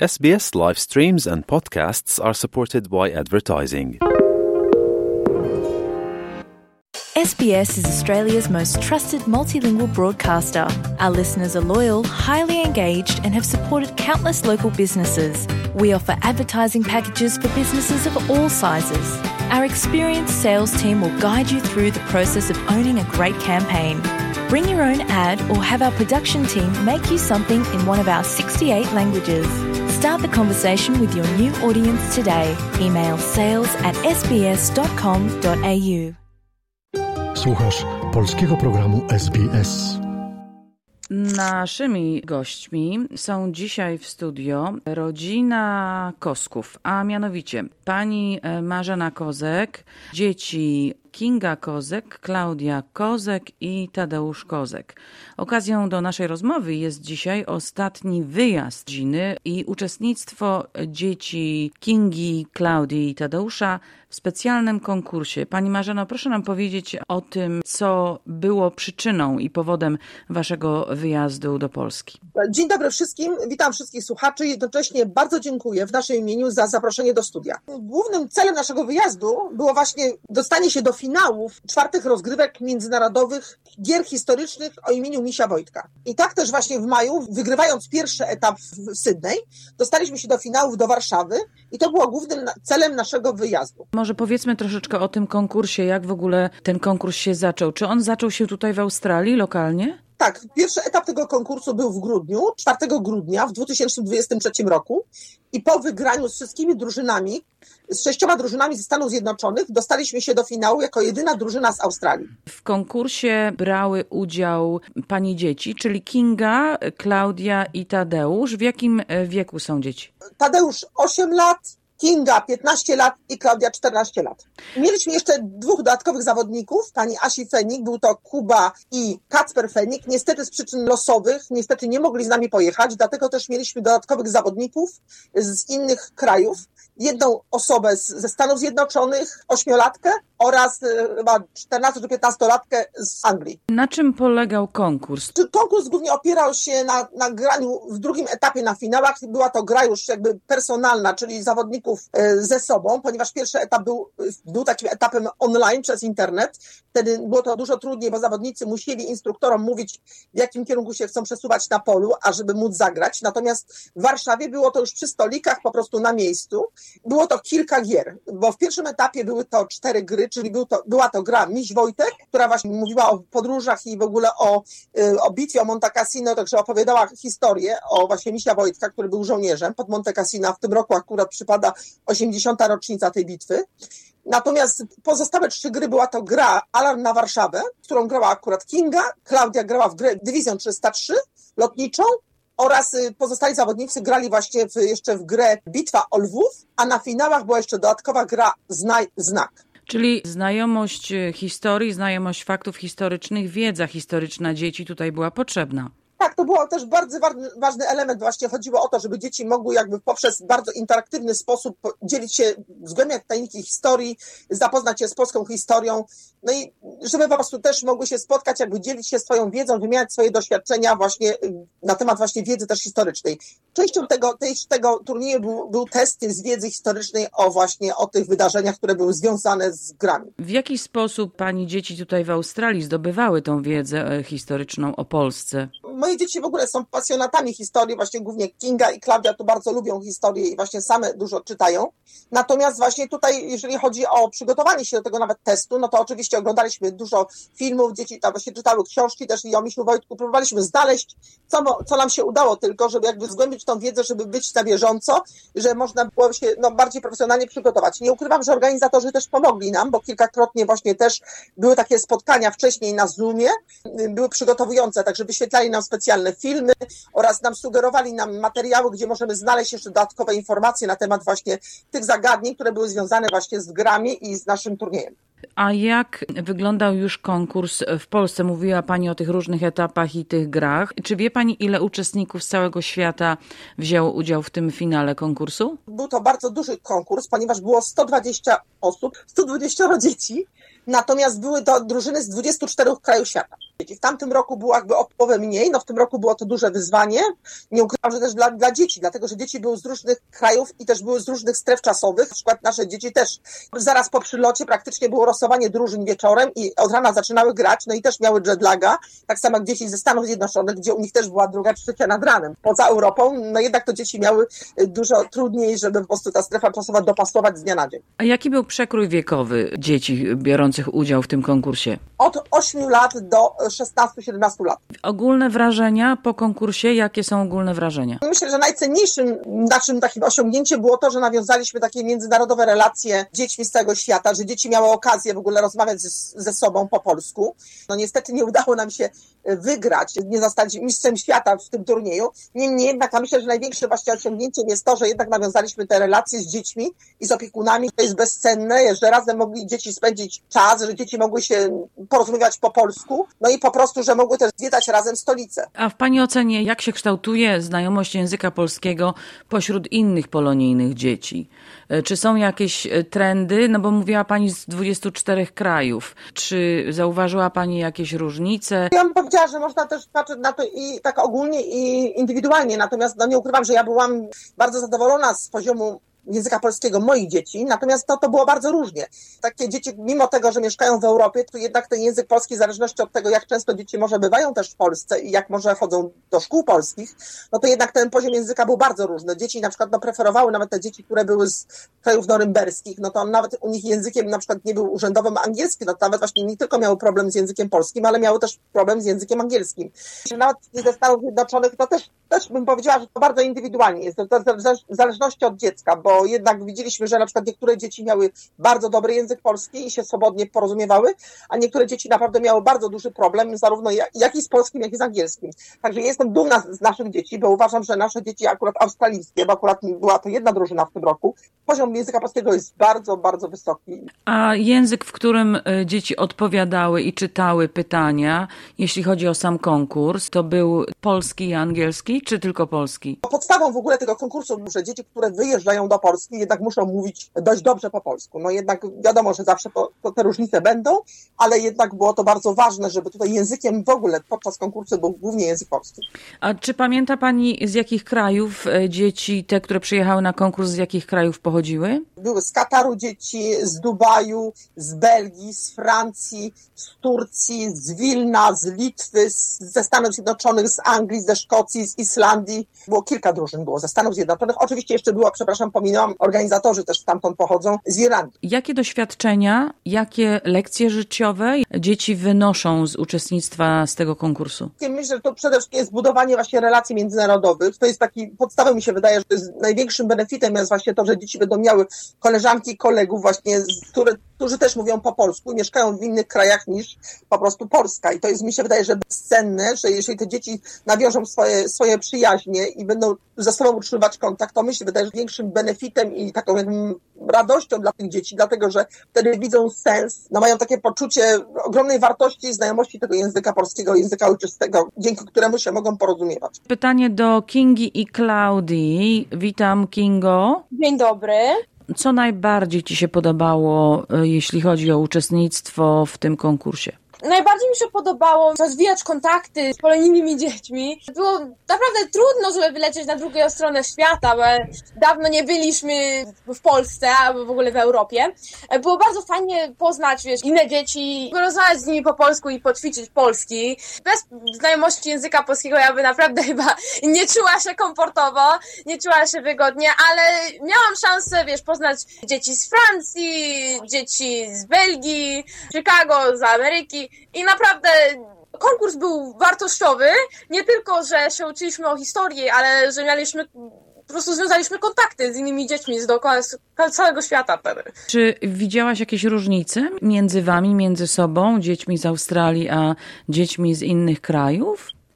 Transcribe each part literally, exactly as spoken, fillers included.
S B S live streams and podcasts are supported by advertising. S B S is Australia's most trusted multilingual broadcaster. Our listeners are loyal, highly engaged, and have supported countless local businesses. We offer advertising packages for businesses of all sizes. Our experienced sales team will guide you through the process of owning a great campaign. Bring your own ad or have our production team make you something in one of our sixty-eight languages. Start the conversation with your new audience today. Email sales at s b s dot com dot a u. Słuchasz polskiego programu S B S. Naszymi gośćmi są dzisiaj w studio rodzina Kosków, a mianowicie pani Marzena Kozek, dzieci Kinga Kozek, Klaudia Kozek i Tadeusz Kozek. Okazją do naszej rozmowy jest dzisiaj ostatni wyjazd rodziny i uczestnictwo dzieci Kingi, Klaudii i Tadeusza w specjalnym konkursie. Pani Marzeno, proszę nam powiedzieć o tym, co było przyczyną i powodem waszego wyjazdu do Polski. Dzień dobry wszystkim, witam wszystkich słuchaczy i jednocześnie bardzo dziękuję w naszym imieniu za zaproszenie do studia. Głównym celem naszego wyjazdu było właśnie dostanie się do finałów czwartych rozgrywek międzynarodowych gier historycznych o imieniu Misia Wojtka. I tak też właśnie w maju, wygrywając pierwszy etap w Sydney, dostaliśmy się do finałów do Warszawy i to było głównym celem naszego wyjazdu. Może powiedzmy troszeczkę o tym konkursie, jak w ogóle ten konkurs się zaczął. Czy on zaczął się tutaj w Australii, lokalnie? Tak, pierwszy etap tego konkursu był w grudniu, czwartego grudnia w dwa tysiące dwudziestym trzecim roku i po wygraniu z wszystkimi drużynami, z sześcioma drużynami ze Stanów Zjednoczonych dostaliśmy się do finału jako jedyna drużyna z Australii. W konkursie brały udział pani dzieci, czyli Kinga, Klaudia i Tadeusz. W jakim wieku są dzieci? Tadeusz osiem lat, Kinga piętnaście lat i Klaudia czternaście lat. Mieliśmy jeszcze dwóch dodatkowych zawodników, pani Asi Fenik, był to Kuba i Kacper Fenik. Niestety z przyczyn losowych, niestety nie mogli z nami pojechać, dlatego też mieliśmy dodatkowych zawodników z innych krajów. Jedną osobę z, ze Stanów Zjednoczonych, ośmiolatkę oraz chyba czternasto- czy piętnastolatkę z Anglii. Na czym polegał konkurs? Konkurs głównie opierał się na, na graniu w drugim etapie na finałach. Była to gra już jakby personalna, czyli zawodników ze sobą, ponieważ pierwszy etap był, był takim etapem online przez internet. Wtedy było to dużo trudniej, bo zawodnicy musieli instruktorom mówić, w jakim kierunku się chcą przesuwać na polu, ażeby móc zagrać. Natomiast w Warszawie było to już przy stolikach, po prostu na miejscu. Było to kilka gier, bo w pierwszym etapie były to cztery gry, czyli był to, była to gra Miś Wojtek, która właśnie mówiła o podróżach i w ogóle o, o bitwie o Monte Cassino, także opowiadała historię o właśnie Misia Wojtka, który był żołnierzem pod Monte Cassino. W tym roku akurat przypada osiemdziesiąta rocznica tej bitwy. Natomiast pozostałe trzy gry była to gra Alarm na Warszawę, którą grała akurat Kinga, Klaudia grała w grę Dywizją trzysta trzy lotniczą, oraz pozostali zawodnicy grali właśnie w, jeszcze w grę Bitwa o Lwów, a na finałach była jeszcze dodatkowa gra Znaj Znak. Czyli znajomość historii, znajomość faktów historycznych, wiedza historyczna dzieci tutaj była potrzebna. Tak, to był też bardzo ważny element. Właśnie chodziło o to, żeby dzieci mogły jakby poprzez bardzo interaktywny sposób dzielić się, zgłębiać tajniki historii, zapoznać się z polską historią, no i żeby po prostu też mogły się spotkać, jakby dzielić się swoją wiedzą, wymieniać swoje doświadczenia właśnie na temat właśnie wiedzy też historycznej. Częścią tego, tej, tego turnieju był, był test z wiedzy historycznej o właśnie o tych wydarzeniach, które były związane z grami. W jaki sposób pani dzieci tutaj w Australii zdobywały tą wiedzę historyczną o Polsce? Moje dzieci w ogóle są pasjonatami historii, właśnie głównie Kinga i Klaudia tu bardzo lubią historię i właśnie same dużo czytają. Natomiast właśnie tutaj, jeżeli chodzi o przygotowanie się do tego nawet testu, no to oczywiście oglądaliśmy dużo filmów, dzieci tam właśnie czytały książki też i o Misiu Wojtku, próbowaliśmy znaleźć, co, co nam się udało tylko, żeby jakby zgłębić tą wiedzę, żeby być na bieżąco, że można było się no, bardziej profesjonalnie przygotować. Nie ukrywam, że organizatorzy też pomogli nam, bo kilkakrotnie właśnie też były takie spotkania wcześniej na Zoomie, były przygotowujące, także wyświetlali nam specjalne filmy oraz nam sugerowali nam materiały, gdzie możemy znaleźć jeszcze dodatkowe informacje na temat właśnie tych zagadnień, które były związane właśnie z grami i z naszym turniejem. A jak wyglądał już konkurs w Polsce? Mówiła Pani o tych różnych etapach i tych grach. Czy wie Pani, ile uczestników z całego świata wzięło udział w tym finale konkursu? Był to bardzo duży konkurs, ponieważ było sto dwadzieścia osób, sto dwadzieścia dzieci, natomiast były to drużyny z dwudziestu czterech krajów świata. W tamtym roku było jakby o połowę mniej, no w tym roku było to duże wyzwanie. Nie ukrywam, że też dla, dla dzieci, dlatego że dzieci były z różnych krajów i też były z różnych stref czasowych. Na przykład nasze dzieci też zaraz po przylocie praktycznie było losowanie drużyn wieczorem i od rana zaczynały grać, no i też miały jetlaga, tak samo jak dzieci ze Stanów Zjednoczonych, gdzie u nich też była druga trzecia nad ranem. Poza Europą, no jednak to dzieci miały dużo trudniej, żeby po prostu ta strefa czasowa dopasować z dnia na dzień. A jaki był przekrój wiekowy dzieci biorących udział w tym konkursie? Od ośmiu lat do szesnastu siedemnastu lat. Ogólne wrażenia po konkursie, jakie są ogólne wrażenia? Myślę, że najcenniejszym naszym takim osiągnięciem było to, że nawiązaliśmy takie międzynarodowe relacje z dziećmi z całego świata, że dzieci miały okazję w ogóle rozmawiać ze, ze sobą po polsku. No niestety nie udało nam się wygrać, nie zostać mistrzem świata w tym turnieju. Niemniej jednak, ja myślę, że największym właśnie osiągnięciem jest to, że jednak nawiązaliśmy te relacje z dziećmi i z opiekunami. To jest bezcenne, że razem mogli dzieci spędzić czas, że dzieci mogły się porozumiewać po polsku, no i po prostu, że mogły też zwiedzać razem stolicę. A w Pani ocenie, jak się kształtuje znajomość języka polskiego pośród innych polonijnych dzieci? Czy są jakieś trendy? No bo mówiła Pani z dwudziestu czterech krajów. Czy zauważyła Pani jakieś różnice? Ja bym powiedziała, że można też patrzeć na to i tak ogólnie i indywidualnie, natomiast no nie ukrywam, że ja byłam bardzo zadowolona z poziomu języka polskiego moich dzieci, natomiast to, to było bardzo różnie. Takie dzieci, mimo tego, że mieszkają w Europie, to jednak ten język polski, w zależności od tego, jak często dzieci może bywają też w Polsce i jak może chodzą do szkół polskich, no to jednak ten poziom języka był bardzo różny. Dzieci na przykład no, preferowały nawet te dzieci, które były z krajów norymberskich, no to nawet u nich językiem na przykład nie był urzędowym angielski, no to nawet właśnie nie tylko miały problem z językiem polskim, ale miały też problem z językiem angielskim. Nawet ze Stanów Zjednoczonych to też, też bym powiedziała, że to bardzo indywidualnie jest, to w zależności od dziecka, bo bo jednak widzieliśmy, że na przykład niektóre dzieci miały bardzo dobry język polski i się swobodnie porozumiewały, a niektóre dzieci naprawdę miały bardzo duży problem, zarówno jak i z polskim, jak i z angielskim. Także jestem dumna z naszych dzieci, bo uważam, że nasze dzieci akurat australijskie, bo akurat była to jedna drużyna w tym roku, poziom języka polskiego jest bardzo, bardzo wysoki. A język, w którym dzieci odpowiadały i czytały pytania, jeśli chodzi o sam konkurs, to był polski i angielski, czy tylko polski? Podstawą w ogóle tego konkursu, że dzieci, które wyjeżdżają do Polski, jednak muszą mówić dość dobrze po polsku. No jednak wiadomo, że zawsze to, to te różnice będą, ale jednak było to bardzo ważne, żeby tutaj językiem w ogóle podczas konkursu był głównie język polski. A czy pamięta Pani, z jakich krajów dzieci, te, które przyjechały na konkurs, z jakich krajów pochodziły? Były z Kataru dzieci, z Dubaju, z Belgii, z Francji, z Turcji, z Wilna, z Litwy, z, ze Stanów Zjednoczonych, z Anglii, ze Szkocji, z Islandii. Było kilka drużyn, było ze Stanów Zjednoczonych. Oczywiście jeszcze było, przepraszam, pominęłam, organizatorzy też stamtąd pochodzą, z Irlandii. Jakie doświadczenia, jakie lekcje życiowe dzieci wynoszą z uczestnictwa z tego konkursu? Myślę, że to przede wszystkim jest budowanie właśnie relacji międzynarodowych. To jest taki podstawą, mi się wydaje, że to jest największym benefitem jest właśnie to, że dzieci będą miały koleżanki, kolegów właśnie, które, którzy też mówią po polsku i mieszkają w innych krajach niż po prostu Polska. I to jest, mi się wydaje, że bezcenne, że jeżeli te dzieci nawiążą swoje, swoje przyjaźnie i będą ze sobą utrzymywać kontakt, to mi się wydaje, że większym benefitem i taką radością dla tych dzieci, dlatego że wtedy widzą sens, no mają takie poczucie ogromnej wartości i znajomości tego języka polskiego, języka ojczystego, dzięki któremu się mogą porozumiewać. Pytanie do Kingi i Klaudii. Witam, Kingo. Dzień dobry. Co najbardziej Ci się podobało, jeśli chodzi o uczestnictwo w tym konkursie? Najbardziej mi się podobało rozwijać kontakty z polonijnymi dziećmi. Było naprawdę trudno, żeby wylecieć na drugą stronę świata, bo dawno nie byliśmy w Polsce albo w ogóle w Europie. Było bardzo fajnie poznać, wiesz, inne dzieci, rozmawiać z nimi po polsku i poćwiczyć polski. Bez znajomości języka polskiego ja by naprawdę chyba nie czuła się komfortowo, nie czuła się wygodnie, ale miałam szansę, wiesz, poznać dzieci z Francji, dzieci z Belgii, Chicago, z Ameryki. I naprawdę konkurs był wartościowy, nie tylko, że się uczyliśmy o historii, ale że mieliśmy, po prostu związaliśmy kontakty z innymi dziećmi z dookoła z całego świata. Czy widziałaś jakieś różnice między wami, między sobą, dziećmi z Australii, a dziećmi z innych krajów?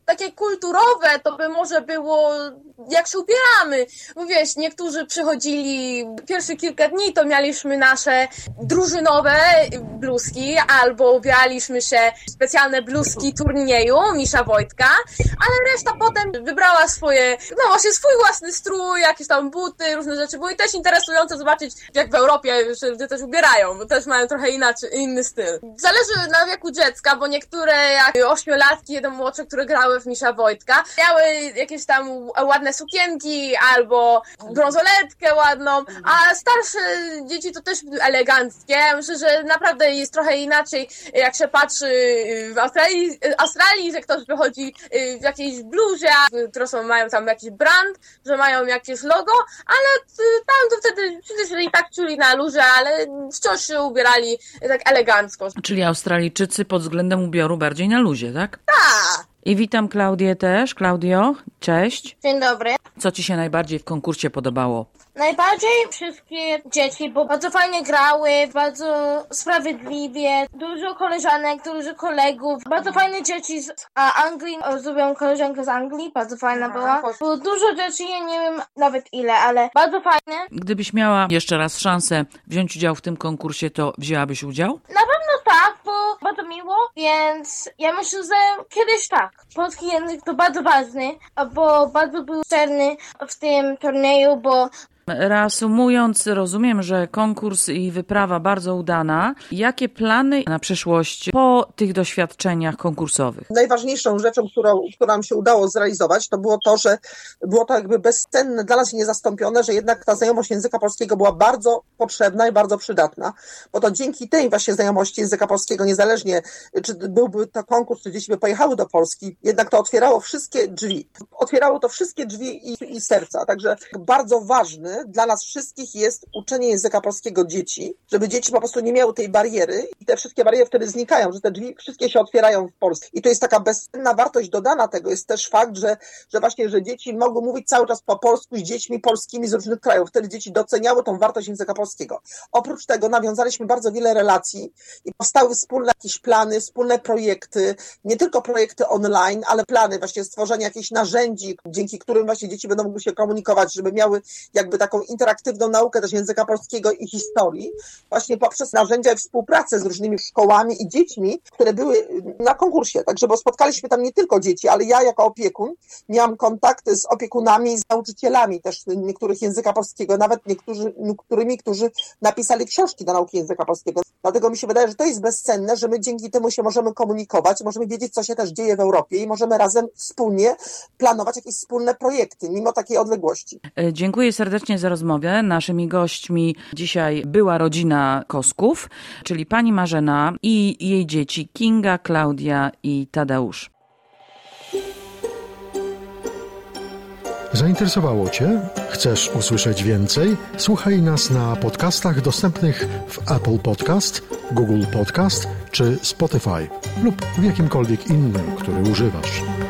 takie kulturowe, to by może było, jak się ubieramy. Bo wiesz, niektórzy przychodzili pierwsze kilka dni, to mieliśmy nasze drużynowe bluzki, albo ubieraliśmy się w specjalne bluzki turnieju Misza Wojtka, ale reszta potem wybrała swoje, no właśnie swój własny strój, jakieś tam buty, różne rzeczy. Było i też interesujące zobaczyć, jak w Europie ludzie też ubierają, bo też mają trochę inaczej, inny styl. Zależy na wieku dziecka, bo niektóre jak ośmiolatki, jeden młodsze, które grały w Misza Wojtka, miały jakieś tam ładne sukienki albo brązoletkę ładną, a starsze dzieci to też eleganckie. Myślę, że naprawdę jest trochę inaczej, jak się patrzy w Australii, Australii że ktoś wychodzi w jakiejś bluzie, które są, mają tam jakiś brand, że mają jakieś logo, ale tam to wtedy wszyscy i tak czuli na luzie, ale wciąż się ubierali tak elegancko. Czyli Australijczycy pod względem ubioru bardziej na luzie, tak? Tak. I witam Klaudię też. Klaudio, cześć. Dzień dobry. Co ci się najbardziej w konkursie podobało? Najbardziej wszystkie dzieci, bo bardzo fajnie grały, bardzo sprawiedliwie, dużo koleżanek, dużo kolegów, bardzo fajne dzieci z Anglii, zrobiłam koleżankę z Anglii, bardzo fajna była. Było dużo rzeczy, ja nie wiem nawet ile, ale bardzo fajne. Gdybyś miała jeszcze raz szansę wziąć udział w tym konkursie, to wzięłabyś udział? Na pewno tak, bo bardzo miło, więc ja myślę, że kiedyś tak. Polski język to bardzo ważny, bo bardzo był sterny w tym turnieju, bo Reasumując, rozumiem, że konkurs i wyprawa bardzo udana. Jakie plany na przyszłość po tych doświadczeniach konkursowych? Najważniejszą rzeczą, którą, którą nam się udało zrealizować, to było to, że było to jakby bezcenne, dla nas niezastąpione, że jednak ta znajomość języka polskiego była bardzo potrzebna i bardzo przydatna, bo to dzięki tej właśnie znajomości języka polskiego, niezależnie czy byłby to konkurs, czy dzieci by pojechały do Polski, jednak to otwierało wszystkie drzwi. Otwierało to wszystkie drzwi i, i serca, także bardzo ważny dla nas wszystkich jest uczenie języka polskiego dzieci, żeby dzieci po prostu nie miały tej bariery i te wszystkie bariery wtedy znikają, że te drzwi wszystkie się otwierają w Polsce. I to jest taka bezcenna wartość dodana tego, jest też fakt, że, że właśnie, że dzieci mogą mówić cały czas po polsku z dziećmi polskimi z różnych krajów. Wtedy dzieci doceniały tą wartość języka polskiego. Oprócz tego nawiązaliśmy bardzo wiele relacji i powstały wspólne jakieś plany, wspólne projekty, nie tylko projekty online, ale plany właśnie stworzenia jakichś narzędzi, dzięki którym właśnie dzieci będą mogły się komunikować, żeby miały jakby taką interaktywną naukę też języka polskiego i historii, właśnie poprzez narzędzia i współpracę z różnymi szkołami i dziećmi, które były na konkursie. Także, bo spotkaliśmy tam nie tylko dzieci, ale ja jako opiekun miałam kontakty z opiekunami i z nauczycielami też niektórych języka polskiego, nawet niektórzy, niektórymi, którzy napisali książki do nauki języka polskiego. Dlatego mi się wydaje, że to jest bezcenne, że my dzięki temu się możemy komunikować, możemy wiedzieć, co się też dzieje w Europie i możemy razem wspólnie planować jakieś wspólne projekty, mimo takiej odległości. Dziękuję serdecznie za rozmowę. Naszymi gośćmi dzisiaj była rodzina Kosków, czyli pani Marzena i jej dzieci Kinga, Klaudia i Tadeusz. Zainteresowało Cię? Chcesz usłyszeć więcej? Słuchaj nas na podcastach dostępnych w Apple Podcast, Google Podcast czy Spotify lub w jakimkolwiek innym, który używasz.